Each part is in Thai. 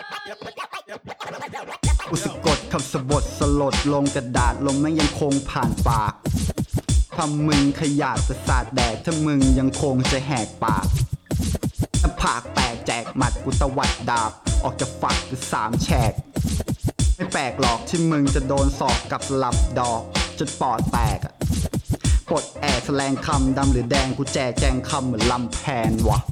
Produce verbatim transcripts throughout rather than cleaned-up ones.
กูสะกดคำสบทสลดลงกระดาษลมแม่งยังคงผ่านปากถ้ามึงขยาดประสาทแดกถ้ามึงยังคงจะแหกปากถ้าผากแตกแจกหมัดกูตวัดดาบออกจากฝักกูสามแฉกไม่แปลกหรอกที่มึงจะโดนศอกกับสลับดอกจนปอดแตกอะปลดแอกแสลงคำดำหรือแดงกูแจกแจงคำเหมือนลำแพนวะ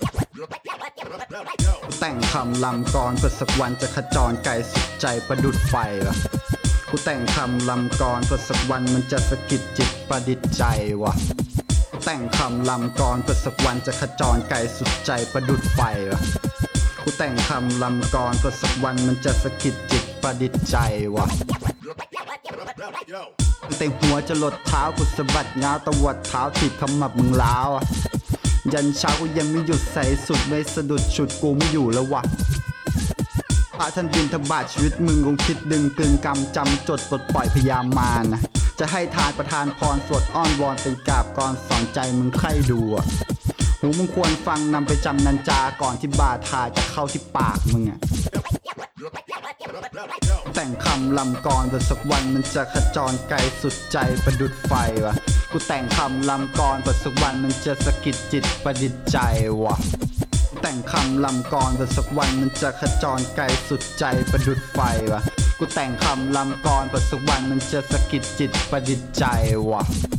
กูแต่งคำลำกรเพื่อสักวันจะขจรไกลสุดใจประดุดไฟวะกูแต่งคำลำกรเพื่อสักวันมันจะสะกิดจิตประดิษฐ์ใจวะกูแต่งคำลำกรเพื่อสักวันจะขจรไกลสุดใจประดุดไฟวะกูแต่งคำลำกรเพื่อสักวันมันจะสะกิดจิตประดิษฐ์ใจวะตั้งแต่หัวจะหลดเท้ากูสะบัดง้าวตวัดเท้าถีบขมับมึงล้าวอะยันเช้ากูยังไม่หยุดใส่สุดไม่สะดุดฉุดกูไม่อยู่แล้ววะพระท่านบินทบาทชีวิตมึงคงคิดดึงกึงกำจำจดปลดปล่อยพยามารนะจะให้ทานประทานพรสวดอ้อนวอนเป็นกราบกรสอนใจมึงใครดูอะหูมึงควรฟังนำไปจำนันจาก่อนที่บาทาจะเข้าที่ปากมึงอะแต่งคำลำกรแต่สักวันมันจะขจรไกลสุดใจประดุดไฟวะกูแต่งคำลำกรแต่สักวันมันจะสะกิดจิตประดิษฐ์ใจวะกูแต่งคำลำกรแต่สักวันมันจะขจรไกลสุดใจประดุดไฟวะกูแต่งคำลำกรแต่สักวันมันจะสะกิดจิตประดิษฐ์ใจวะ